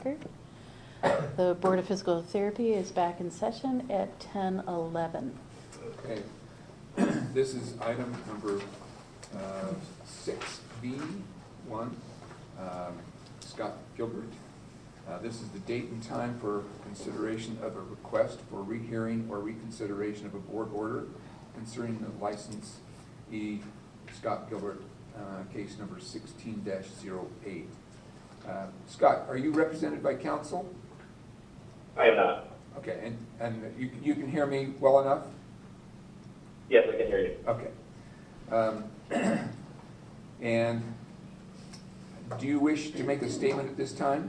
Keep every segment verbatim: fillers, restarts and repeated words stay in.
record. The Board of Physical Therapy is back in session at ten eleven. Okay. This is item number uh, six B one. Um, Scott Gilbert. Uh, this is the date and time for consideration of a request for rehearing or reconsideration of a board order concerning the license E. Scott Gilbert, uh, case number sixteen dash zero eight. Uh, Scott, are you represented by counsel? I am not. Okay, and, and you, you can hear me well enough? Yes, I can hear you. Okay. Um, and do you wish to make a statement at this time?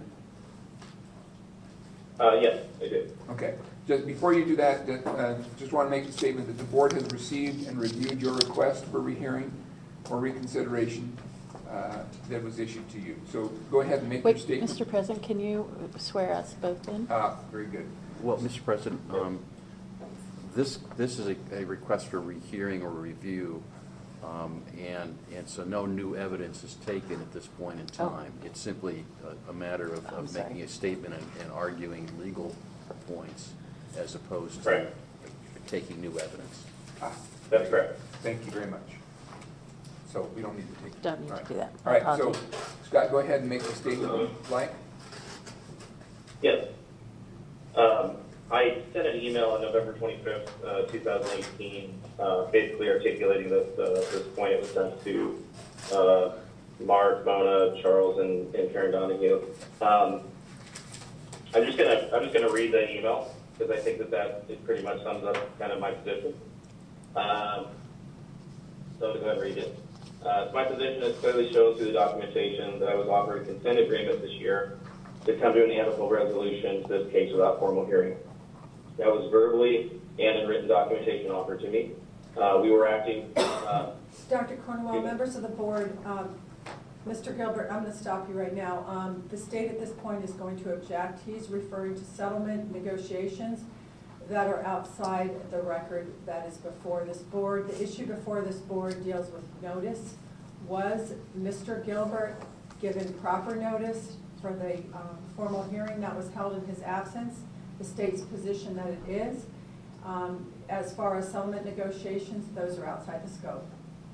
Uh, yes, I do. Okay. Just before you do that, uh, just want to make a statement that the board has received and reviewed your request for rehearing or reconsideration uh, that was issued to you. So go ahead and make Wait, your statement. Mister President, can you swear us both in? Ah, very good. Well, Mister President, um, this this is a, a request for rehearing or review, um, and and so no new evidence is taken at this point in time. Oh. It's simply a, a matter of, of making a statement and, and arguing legal points as opposed to right. taking new evidence. Ah, That's correct. Thank you very much. So we don't need to take. Don't need All to right. do that. All right. So Scott, go ahead and make the statement you like. Yes. Um, I sent an email on November twenty-fifth, uh, two thousand eighteen, uh, basically articulating this, uh, this point. It was sent to uh, Mark, Mona, Charles, and, and Karen Donahue. Um, I'm just gonna I'm just gonna read the email because I think that that it pretty much sums up kind of my position. Um, so to go ahead and read it. Uh, my position is clearly shown through the documentation that I was offered a consent agreement this year to come to an amicable resolution to this case without formal hearing. That was verbally and in written documentation offered to me. Uh, we were acting... Uh, Doctor Cornwell, members of the board, um, Mister Gilbert, I'm going to stop you right now. Um, the state at this point is going to object. He's referring to settlement negotiations that are outside the record that is before this board. The issue before this board deals with notice. Was Mister Gilbert given proper notice for the um, formal hearing that was held in his absence? The state's position that it is. Um, as far as settlement negotiations, those are outside the scope.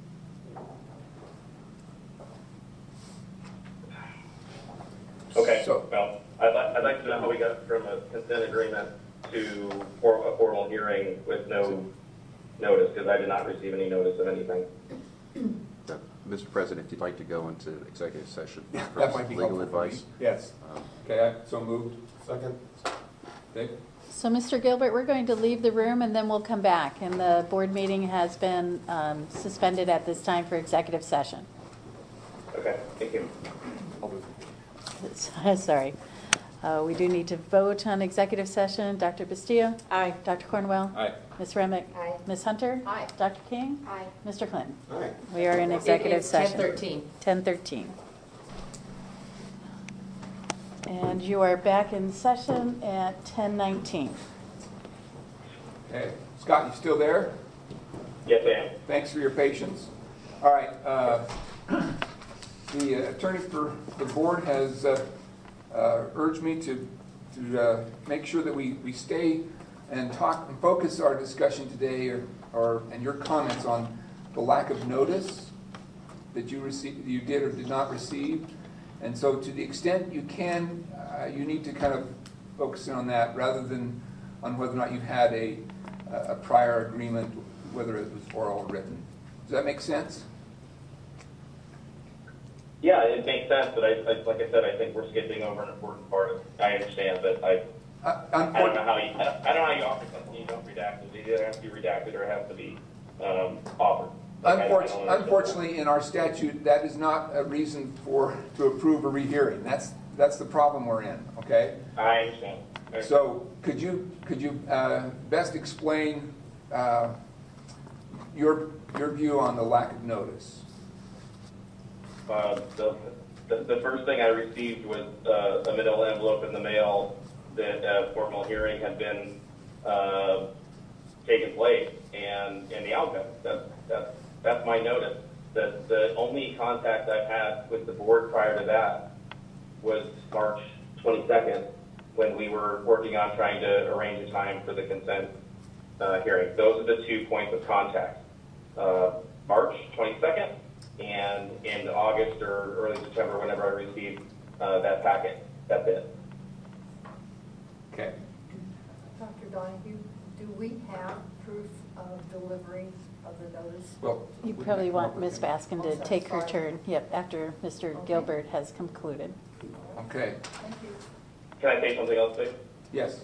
okay, So, well, I'd, li I'd like to know how we got from a consent agreement to for a formal hearing with no notice, because I did not receive any notice of anything. Uh, Mister President, if you'd like to go into executive session for that might be legal helpful for me. advice. Yes. Um, Okay, I so moved. Second. Dave? So, Mister Gilbert, we're going to leave the room and then we'll come back. And the board meeting has been um, suspended at this time for executive session. Okay, thank you. Sorry. Uh, we do need to vote on executive session. Doctor Bastillo? Aye. Doctor Cornwell? Aye. Miz Remick? Aye. Miz Hunter? Aye. Doctor King? Aye. Mister Clinton? Aye. We are in executive It's session. ten thirteen. ten thirteen. And you are back in session at ten nineteen. Okay. Scott, you still there? Yes, I am. Thanks for your patience. All right. Uh, the uh, attorney for the board has uh, uh, urged me to, to uh, make sure that we, we stay and talk and focus our discussion today or, or and your comments on the lack of notice that you received, you did or did not receive. And so to the extent you can, uh, you need to kind of focus in on that rather than on whether or not you had a, a prior agreement, whether it was oral or written. Does that make sense? Yeah, it makes sense, but I, I, like I said, I think we're skipping over an important part of. I understand, but I, Uh, I don't know how you, I don't, I don't know how you offer something you don't redact it. It either has to be redacted or it has to be um, offered. Like, I- I don't Unfortunately, understand. unfortunately, in our statute, that is not a reason for to approve a rehearing. That's that's the problem we're in. Okay. I understand. Okay. So could you could you uh, best explain uh, your your view on the lack of notice? Uh, the, the, the first thing I received was uh, a middle envelope in the mail that a formal hearing had been uh, taken place, and, and the outcome. That, that, that's my notice. The, the only contact I've had with the board prior to that was March twenty-second, when we were working on trying to arrange a time for the consent uh, hearing. Those are the two points of contact. Uh, March twenty-second and in August or early September, whenever I received uh, that packet. That's it. Okay. Doctor Donahue, do we have proof of delivery of the notice? Well, You we probably can come want up with Miz it. Baskin Oh, to sorry, take her sorry. turn, yep, after Mister Okay. Gilbert has concluded. Okay, Thank you. Can I say something else, please? yes.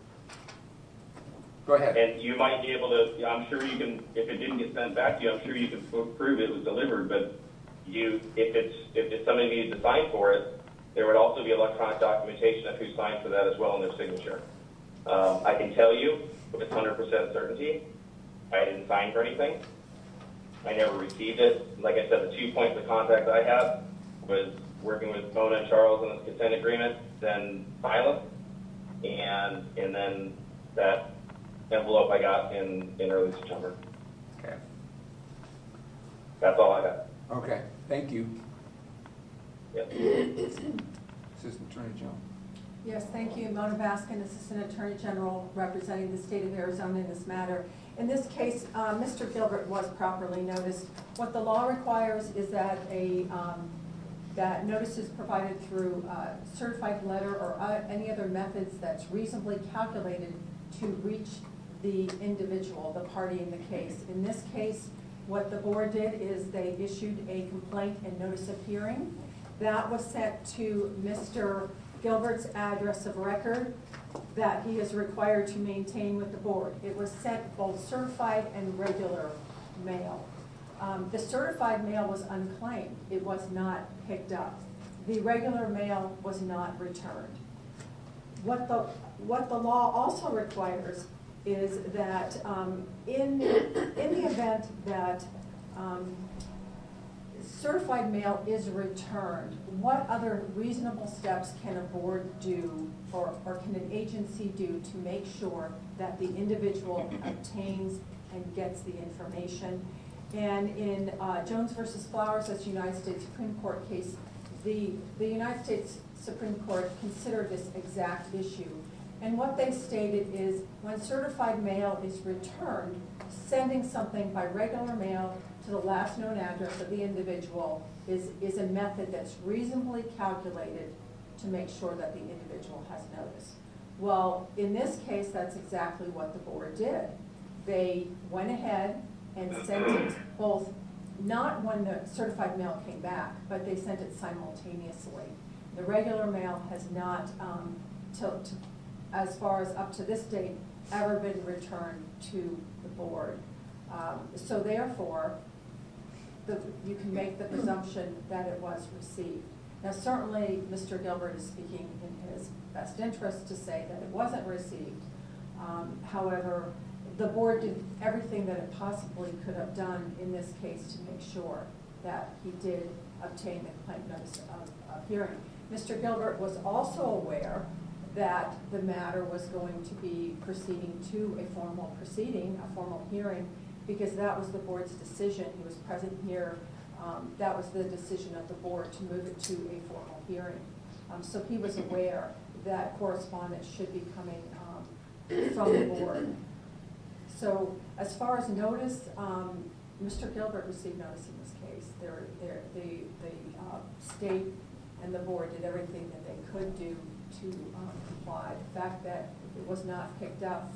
Go ahead. And you might be able to, I'm sure you can, if it didn't get sent back to you, I'm sure you can pro- prove it was delivered, but you, if it's, if it's somebody needed to sign for it, there would also be electronic documentation of who signed for that as well in their signature. Um, I can tell you with one hundred percent certainty, I didn't sign for anything. I never received it. Like I said, the two points of contact I had was working with Mona and Charles on this consent agreement, then silence, and, and then that envelope I got in, in early September. Okay. That's all I got. Okay, thank you. Yep. Assistant Attorney General. Yes, thank you. Mona Baskin, Assistant Attorney General, representing the state of Arizona in this matter. In this case, uh, Mister Gilbert was properly noticed. What the law requires is that a um, that notice is provided through uh, certified letter or uh, any other methods that's reasonably calculated to reach the individual, the party in the case. In this case, what the board did is they issued a complaint and notice of hearing. That was sent to Mister Gilbert's address of record that he is required to maintain with the board. It was sent both certified and regular mail. Um, the certified mail was unclaimed. It was not picked up. The regular mail was not returned. What the, what the law also requires is that um, in, in the event that um, certified mail is returned, what other reasonable steps can a board do or, or can an agency do to make sure that the individual obtains and gets the information? And in uh, Jones versus Flowers, that's a United States Supreme Court case, the, the United States Supreme Court considered this exact issue. And what they stated is when certified mail is returned, sending something by regular mail to the last known address of the individual is, is a method that's reasonably calculated to make sure that the individual has notice. Well, in this case, that's exactly what the board did. They went ahead and sent it both, not when the certified mail came back, but they sent it simultaneously. The regular mail has not, um, till, to, as far as up to this date, ever been returned to the board. Um, so therefore, the, you can make the presumption that it was received. Now certainly, Mister Gilbert is speaking in his best interest to say that it wasn't received. Um, however, the board did everything that it possibly could have done in this case to make sure that he did obtain the complaint notice of, of hearing. Mister Gilbert was also aware that the matter was going to be proceeding to a formal proceeding, a formal hearing, because that was the board's decision. He was present here. Um, that was the decision of the board to move it to a formal hearing. Um, so he was aware that correspondence should be coming um, from the board. So as far as notice, um, Mister Gilbert received notice in this case. They're, they're, the the uh, state and the board did everything that they could do to um, comply. The fact that it was not picked up,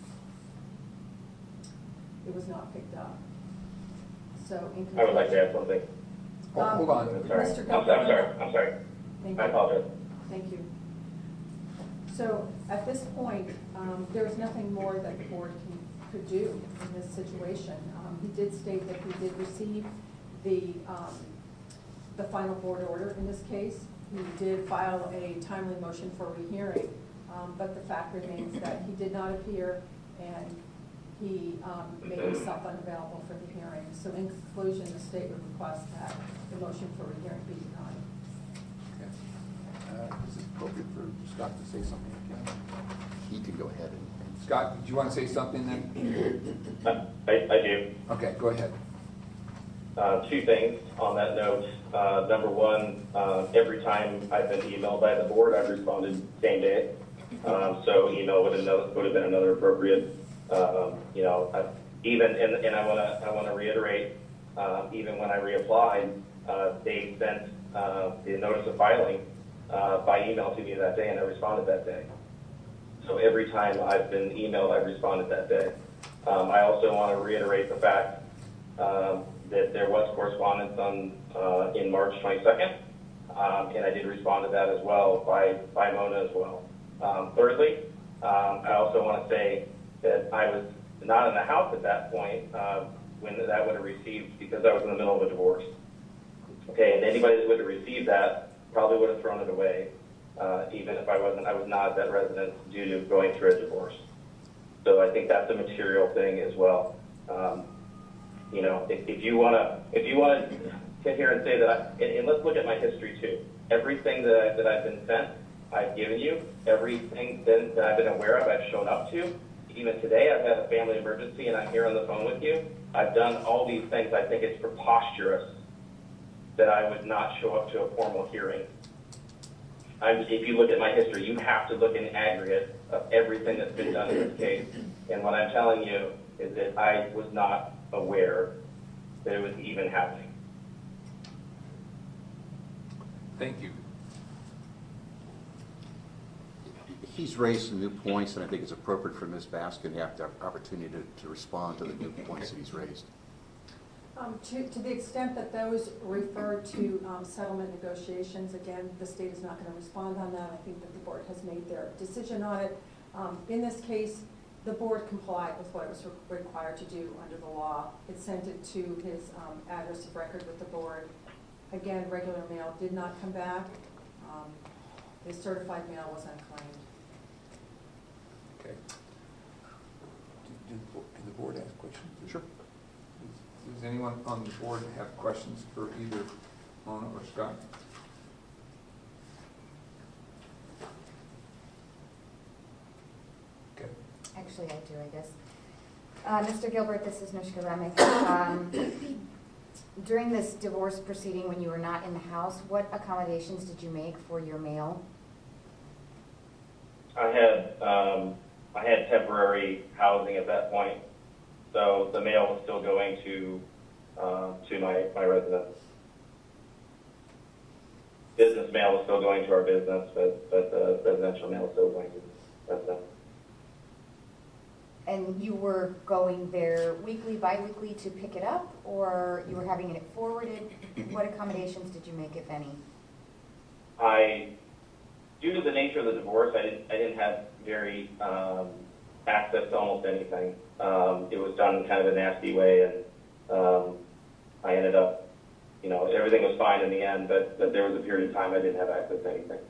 it was not picked up. So in I would like to add something. Oh, Um, hold on. I'm sorry. Mister I'm Gilbert. sorry, I'm sorry, I'm sorry. Thank I you. apologize. Thank you. So at this point, um, there is nothing more that the board can, could do in this situation. Um, he did state that he did receive the, um, the final board order in this case. He did file a timely motion for rehearing, um, but the fact remains that he did not appear and he um, made himself unavailable for the hearing. So in conclusion, the state would request that the motion for rehearing be denied. Okay. Uh, Is it appropriate for Scott to say something again? He can go ahead and. Scott, do you want to say something then? I, I I do. Okay, go ahead. uh, two things on that note. Uh, number one, uh, every time I've been emailed by the board, I've responded same day. Um, so email would have, would have been another appropriate, um, you know, I, even, and, and I want to I want to reiterate, uh, even when I reapplied, uh, they sent uh, the notice of filing uh, by email to me that day, and I responded that day. So every time I've been emailed, I've responded that day. Um, I also want to reiterate the fact um, that there was correspondence on uh, in March twenty-second, um, and I did respond to that as well by, by Mona as well. Um, thirdly, um, I also want to say that I was not in the house at that point uh, when that would have received, because I was in the middle of a divorce. Okay, and anybody that would have received that probably would have thrown it away, uh, even if I wasn't, I was not at that residence due to going through a divorce. So I think that's a material thing as well. Um, you know, if, if you want to, if you want to sit here and say that, I, and, and let's look at my history too. Everything that, I, that I've been sent, I've given you. Everything that, that I've been aware of, I've shown up to. Even today, I've had a family emergency and I'm here on the phone with you. I've done all these things. I think it's preposterous that I would not show up to a formal hearing. I'm, if you look at my history, you have to look in aggregate of everything that's been done in this case. And what I'm telling you is that I was not aware that it was even happening. Thank you. He's raised some new points, and I think it's appropriate for Miz Baskin to have the opportunity to, to respond to the new points that he's raised. Um, to, to the extent that those refer to um, settlement negotiations, again, the state is not going to respond on that. I think that the board has made their decision on it. Um, in this case, the board complied with what it was re required to do under the law. It sent it to his um, address of record with the board. Again, regular mail did not come back. Um, the certified mail was unclaimed. Okay. Did, did the board ask questions? Sure. Does, does anyone on the board have questions for either Mona or Scott? Okay. Actually, I do, I guess. Uh, Mister Gilbert, this is Nushka Remick. Um, during this divorce proceeding, when you were not in the house, what accommodations did you make for your mail? I had um, I had temporary housing at that point, so the mail was still going to uh, to my my residence. Business mail was still going to our business, but but the residential mail was still going to residence. And you were going there weekly, bi-weekly to pick it up, or you were having it forwarded? What accommodations did you make, if any? I, due to the nature of the divorce, I didn't I didn't have very um, access to almost anything. Um, it was done in kind of a nasty way, and um, I ended up, you know, everything was fine in the end, but, but there was a period of time I didn't have access to anything.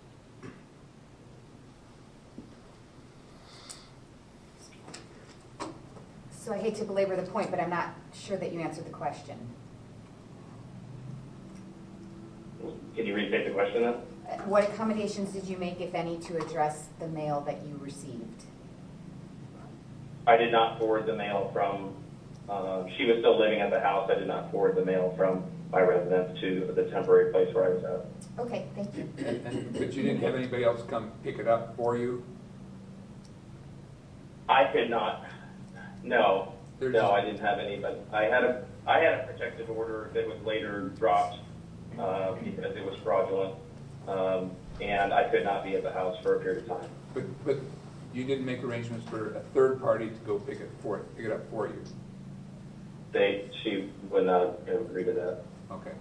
So I hate to belabor the point, but I'm not sure that you answered the question. Can you restate the question then? Uh, What accommodations did you make, if any, to address the mail that you received? I did not forward the mail from, uh, she was still living at the house. I did not forward the mail from my residence to the temporary place where I was at. Okay, thank you. And, and, but you didn't have anybody else come pick it up for you? I could not, no, There's no, just- I didn't have any, but I had a, I had a protective order that was later dropped uh, because it was fraudulent, um, and I could not be at the house for a period of time. But, but you didn't make arrangements for a third party to go pick it for, pick it up for you? They, she would not have agreed to that. Okay.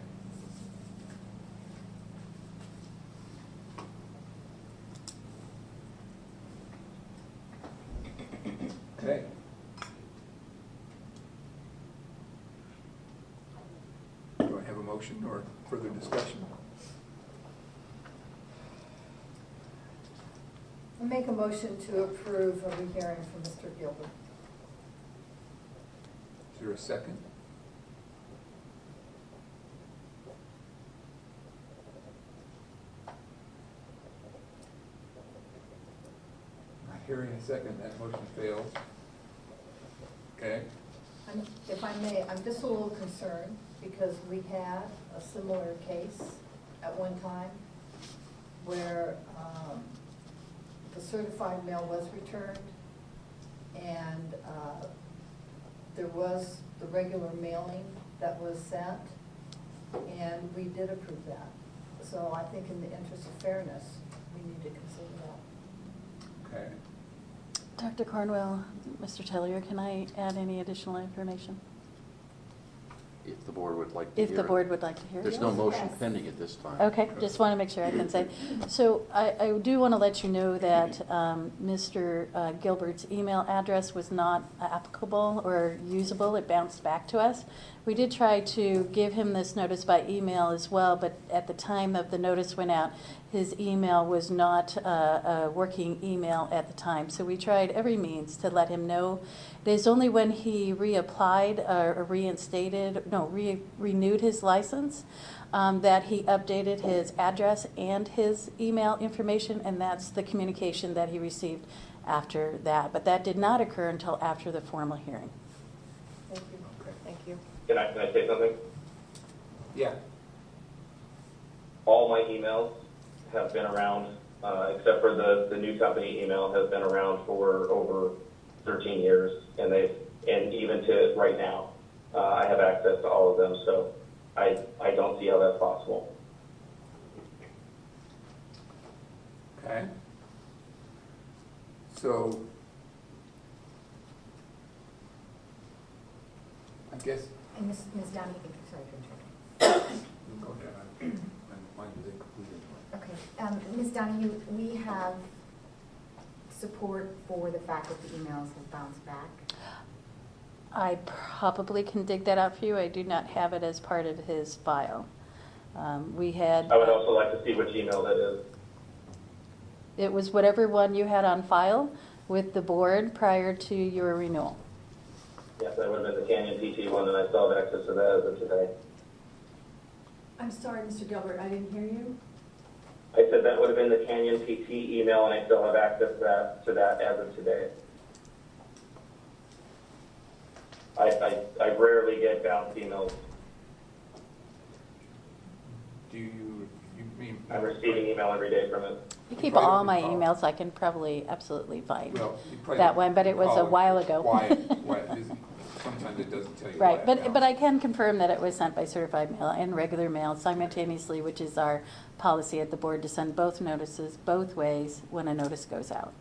Okay. Do I have a motion or further discussion? I make a motion to approve a rehearing for Mister Gilbert. Is there a second? Not hearing a second, that motion fails. Okay. I'm- If I may, I'm just a little concerned because we had a similar case at one time where um, the certified mail was returned, and uh, there was the regular mailing that was sent, and we did approve that. So I think in the interest of fairness, we need to consider that. Okay. Doctor Cornwell, Mister Tellier, can I add any additional information? If the board would like to hear If the it. board would like to hear it? There's no motion Yes. pending at this time. Okay, just want to make sure I can say. So I, I do want to let you know that um, Mister uh, Gilbert's email address was not applicable or usable. It bounced back to us. We did try to give him this notice by email as well, but at the time that the notice went out, his email was not uh, a working email at the time. So we tried every means to let him know. It is only when he reapplied uh, or reinstated, no, re- renewed his license, um, that he updated his address and his email information, and that's the communication that he received after that. But that did not occur until after the formal hearing. Thank you. Okay. Thank you. Can I, can I say something? Yeah. All my emails have been around, uh, except for the, the new company email, has been around for over thirteen years, and they and even to right now, uh, I have access to all of them. So I I don't see how that's possible. Okay. So, I guess, And Miz Miz Donahue, sorry to interrupt. go ahead. I'm fine with it completely. Okay, um, Miz Donahue, we have support for the fact that the emails have bounced back. I probably can dig that out for you. I do not have it as part of his file. Um, we had. I would also like to see which email that is. It was whatever one you had on file with the board prior to your renewal. Yes, that would have been the Canyon P T one, and I still have access to that as of today. I'm sorry, Mister Gilbert, I didn't hear you. I said that would have been the Canyon P T email, and I still have access to that, to that as of today. I, I, I rarely get bounced emails. Do you, you mean? I'm receiving email every day from it. You keep Probably all my recall. emails, I can probably absolutely find Well, you probably that one, but it was a recall while ago. Why, why it isn't, sometimes it doesn't tell you why. Right, it but, but I bounced. can confirm that it was sent by certified mail and regular mail simultaneously, which is our policy at the board to send both notices both ways when a notice goes out.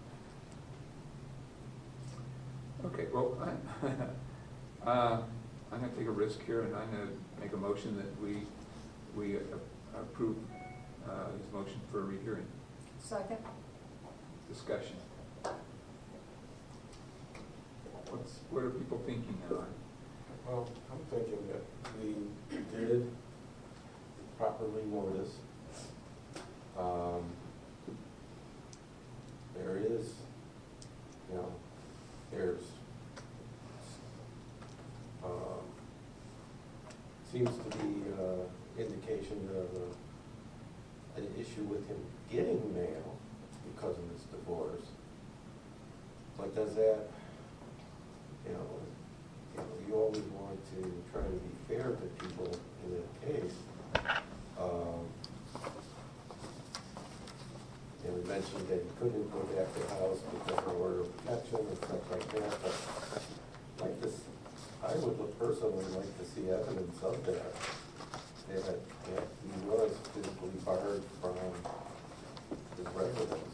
Okay, well, I, uh, I'm gonna take a risk here, and I'm gonna make a motion that we, we a- approve, uh, his motion for a rehearing. Second? Discussion. What's, what are people thinking now? Well, I'm thinking that we did properly notice. Um, There is, you know, there's, um, seems to be uh, indication of a, an issue with him getting mail because of his divorce. But does that, you know, you know, you always want to try to be fair to people in that case. Um, And we mentioned that he couldn't go back to the house because of order of protection and stuff like that, but like this, I would look personally like to see evidence of that, that, that he was physically barred from his residence.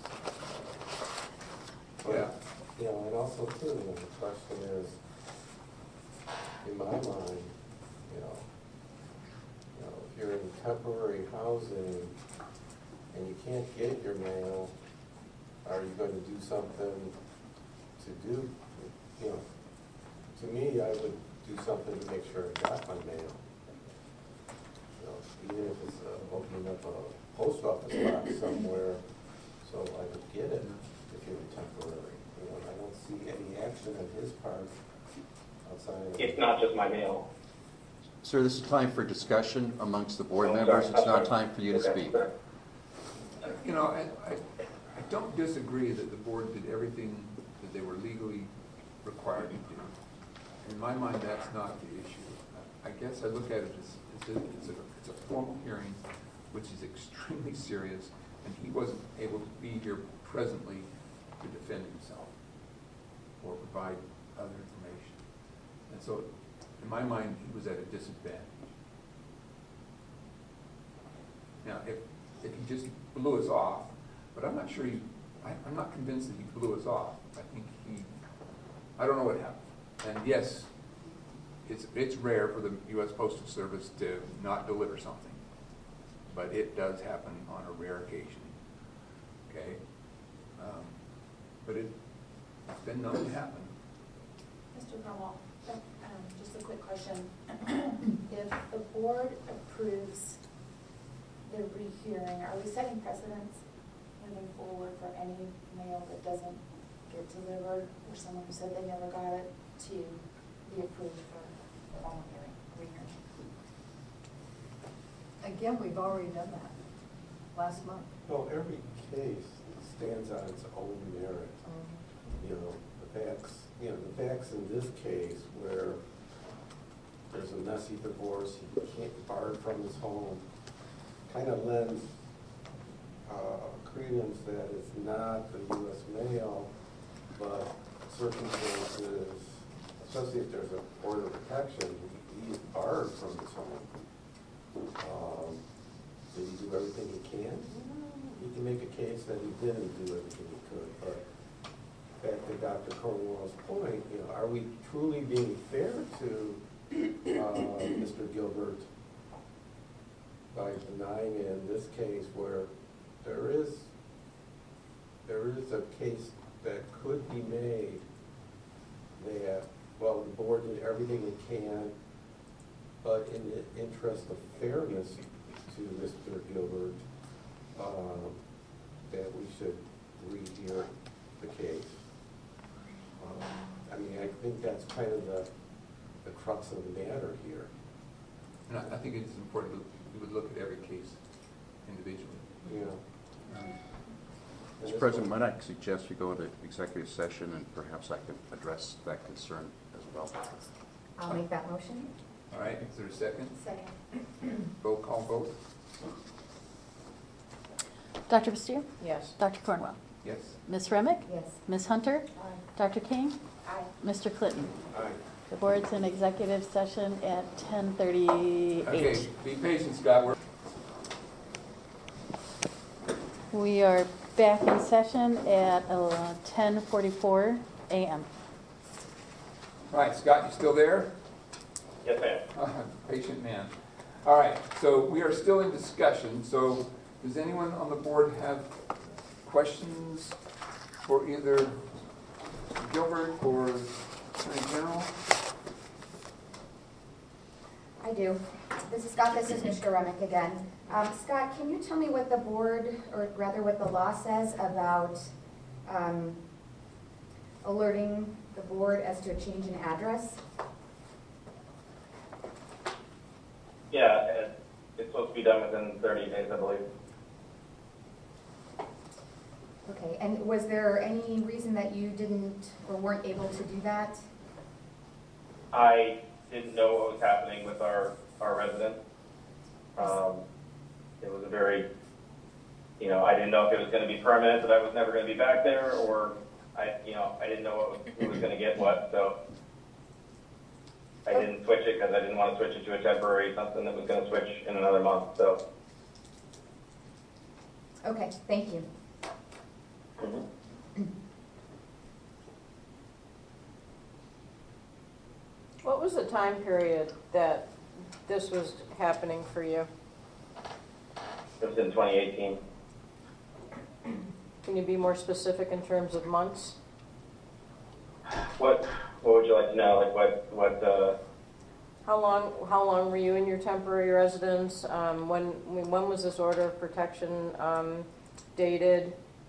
But, Yeah. you know, and also too, you know, the question is, in my mind, you know, you know, if you're in temporary housing and you can't get your mail, are you going to do something to do, you know, to me, I would do something to make sure I got my mail. You know, even if it's uh, opening up a post office box somewhere, so I would get it if you're temporary. You know, I don't see any action on his part outside of. It's not just my mail. Sir, this is time for discussion amongst the board Oh, members. sorry. It's not time for you to Okay, speak. sorry. You know, I, I, I don't disagree that the board did everything that they were legally required to do. In my mind, that's not the issue. I guess I look at it as, it's a, it's a, it's a formal hearing, which is extremely serious, and he wasn't able to be here presently to defend himself or provide other information. And so, in my mind, he was at a disadvantage. Now, if, if he just blew us off, but I'm not sure he, I, I'm not convinced that he blew us off. I think he, I don't know what happened. And yes, it's, it's rare for the U S Postal Service to not deliver something, but it does happen on a rare occasion, okay? Um, but it, it's been known to happen. Mister Cromwell, um, just a quick question. If the board approves the rehearing, are we setting precedents moving forward for any mail that doesn't get delivered, or someone who said they never got it, to be approved for the formal hearing, rehearing? Again, we've already done that last month. Well, every case stands on its own merit. Um, You know, the facts, you know, the facts in this case where there's a messy divorce, he can't barred from his home, kind of lends uh, credence that it's not the U S mail, but circumstances, especially if there's a order of protection, he- he's barred from his home. Um, Did he do everything he can? He can make a case that he didn't do everything he could, but back to Doctor Cornwell's point, you know, are we truly being fair to uh, Mister Gilbert by denying in this case where there is there is a case that could be made that, well, the board did everything it can, but in the interest of fairness to Mister Gilbert, uh, that we should rehear the case. Um, I mean, I think that's kind of the, the crux of the matter here. And I, I think it's important that we would look at every case individually. You know. And Mister this President, one- might I suggest we go into executive session, and perhaps I can address that concern as well? I'll make that motion. All right, is there a second? Second. Roll call vote? Doctor Bastia? Yes. Doctor Cornwell? Yes. Miz Remick? Yes. Miz Hunter? Aye. Doctor King? Aye. Mister Clinton? Aye. The board's in executive session at ten thirty-eight. Okay, be patient, Scott. We're We are back in session at uh, ten forty-four a m All right, Scott, you still there? Yes, ma'am. Uh, Patient man. All right, so we are still in discussion, so does anyone on the board have questions for either Gilbert or Attorney General? I do. This is Scott, this is Mister Remick again. Um, Scott, can you tell me what the board, or rather what the law says about um, alerting the board as to a change in address? Yeah, and it's supposed to be done within thirty days, I believe. Okay, and was there any reason that you didn't or weren't able to do that? I didn't know what was happening with our, our resident. Um, it was a very, you know, I didn't know if it was gonna be permanent, that I was never gonna be back there, or I, you know, I didn't know what, who was gonna get what, so I didn't switch it because I didn't want to switch it to a temporary, something that was gonna switch in another month, so. Okay, thank you. What was the time period that this was happening for you? It was in twenty eighteen. Can you be more specific in terms of months? What, what would you like to know, like what, what, uh, How long, how long were you in your temporary residence? Um, when, when was this order of protection, um, dated?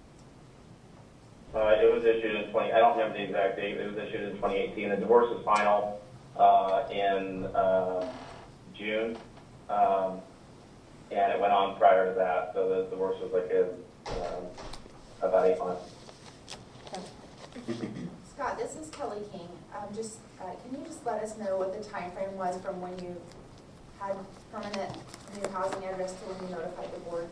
uh, it was issued in twenty, I don't remember the exact date, it was issued in twenty eighteen. The divorce was final, uh, in, uh, June. Um, and it went on prior to that, so the divorce was like a, um, about eight months. Scott, this is Kelly King. Um, just, uh, can you just let us know what the time frame was from when you had permanent new housing address to when you notified the board?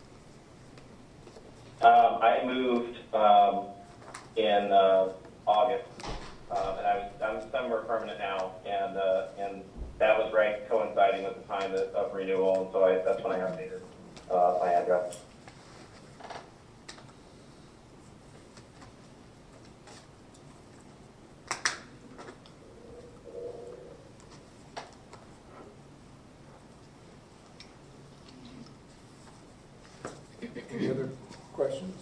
Um, I moved, um, in, uh, August, um, and I'm, I'm somewhere permanent now, and, uh, and that was right coinciding with the time that, of renewal, and so I, that's when I updated, uh, my address. Any other questions?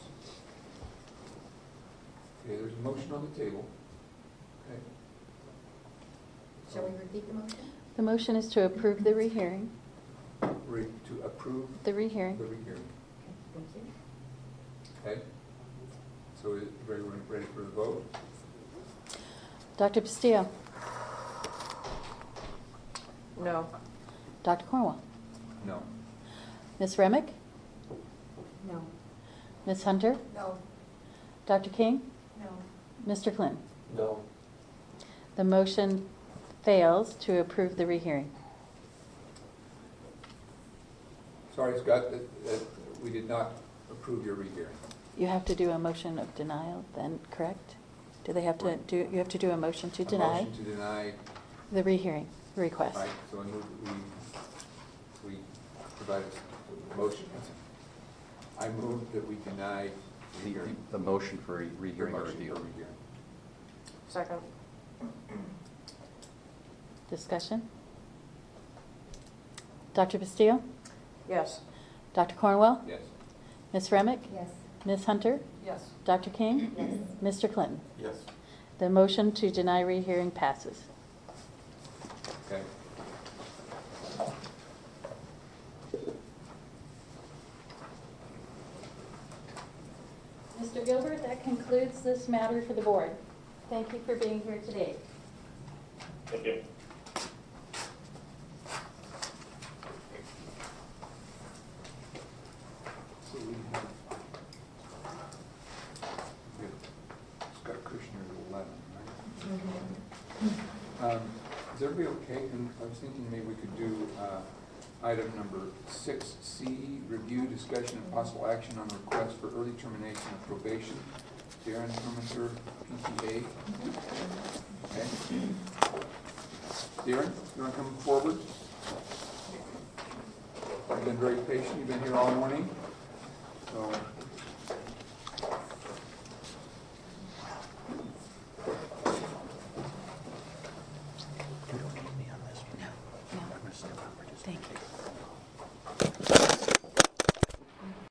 Okay, there's a motion on the table. Okay. Shall we repeat the motion? The motion is to approve the rehearing, Re- To approve the rehearing. the rehearing. Thank you. Okay? So is ready, ready for the vote? Doctor Castillo, No. Doctor Cornwell, No. Miz Remick, No. Miz Hunter, No. Doctor King, No. Mister Flynn. No. The motion fails to approve the rehearing. Sorry, Scott, that, that we did not approve your rehearing. You have to do a motion of denial then, correct? Do they have to do, you have to do a motion to deny A motion to deny, the rehearing request? right, so I move that we, we provide a motion. I move that we deny The, rehearing. the motion for a The rehearing or motion review. for rehearing. Second. Discussion? Doctor Castillo, Yes. Doctor Cornwell, Yes. Miz Remick, Yes. Miz Hunter, Yes. Doctor King, Yes. Mister Clinton. Yes. The motion to deny rehearing passes. Okay. Mister Gilbert, that concludes this matter for the board. Thank you for being here today. Thank you. So we have, we have Scott Kushner at eleven, right? Um, Is everybody okay? And I was thinking maybe we could do uh, item number six C, review, discussion, and possible action on request for early termination of probation. Darren Hermanser, P T A. Okay. Darren, you want to come forward? You've been very patient. You've been here all morning. So